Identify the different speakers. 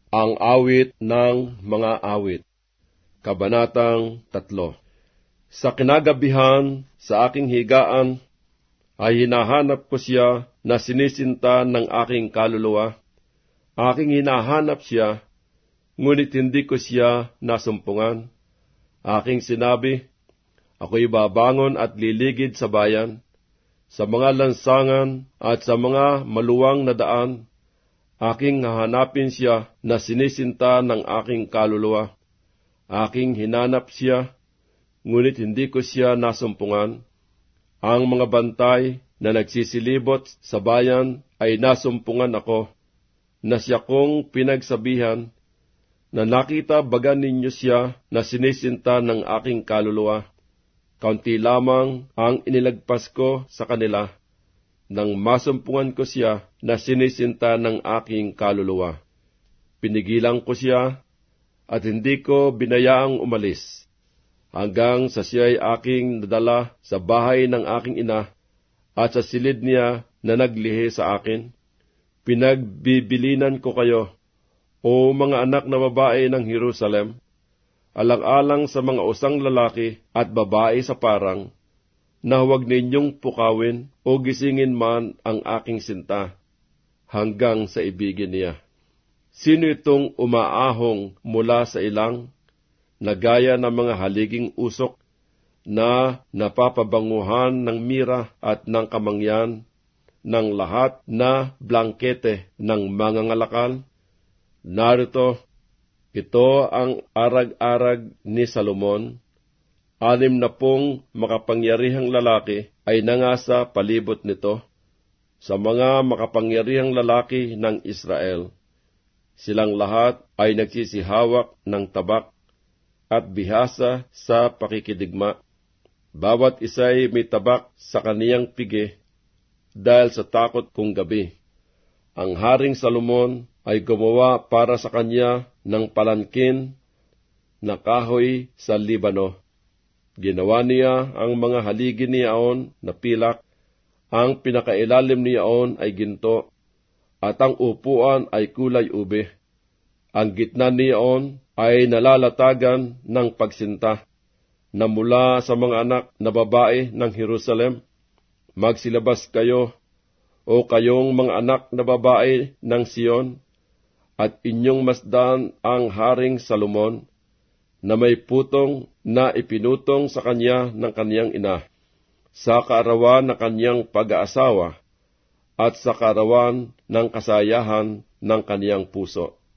Speaker 1: Ang awit ng mga awit, Kabanatang 3. Sa kinagabihan, sa aking higaan, ay hinahanap ko siya na sinisinta ng aking kaluluwa. Aking hinahanap siya, ngunit hindi ko siya nasumpungan. Aking sinabi, ako'y babangon at liligid sa bayan, sa mga lansangan at sa mga maluwang na daan. Aking hahanapin siya na sinisinta ng aking kaluluwa. Aking hinanap siya, ngunit hindi ko siya nasumpungan. Ang mga bantay na nagsisilibot sa bayan ay nasumpungan ako, na siya kong pinagsabihan, na nakita baga ninyo siya na sinisinta ng aking kaluluwa. Kaunti lamang ang inilagpas ko sa kanila, nang masumpungan ko siya na sinisinta ng aking kaluluwa. Pinigilan ko siya at hindi ko binayaang umalis, hanggang sa siya'y aking nadala sa bahay ng aking ina at sa silid niya na naglihi sa akin. Pinagbibilinan ko kayo, o mga anak na babae ng Jerusalem, alang-alang sa mga usang lalaki at babae sa parang, na huwag ninyong pukawin o gisingin man ang aking sinta, hanggang sa ibigin niya. Sino itong umaahong mula sa ilang, na gaya ng mga haliging usok, na napapabanguhan ng mira at ng kamangyan, ng lahat na blankete ng mga ngalakal? Narito, ito ang arag-arag ni Salomon. 60 makapangyarihang lalaki ay nangasa palibot nito, sa mga makapangyarihang lalaki ng Israel. Silang lahat ay nagsisihawak ng tabak at bihasa sa pakikidigma. Bawat isa'y may tabak sa kaniyang pigi, dahil sa takot kong gabi. Ang Haring Salomon ay gumawa para sa kanya ng palangkin na kahoy sa Libano. Ginawa niya ang mga haligi niyaon na pilak, ang pinakailalim niyaon ay ginto, at ang upuan ay kulay ube. Ang gitna niyaon ay nalalatagan ng pagsinta, na mula sa mga anak na babae ng Jerusalem. Magsilabas kayo, o kayong mga anak na babae ng Sion, at inyong masdan ang Haring Salomon, na may putong na ipinutong sa kanya ng kaniyang ina, sa kaarawan na kaniyang pag-aasawa, at sa kaarawan ng kasayahan ng kaniyang puso.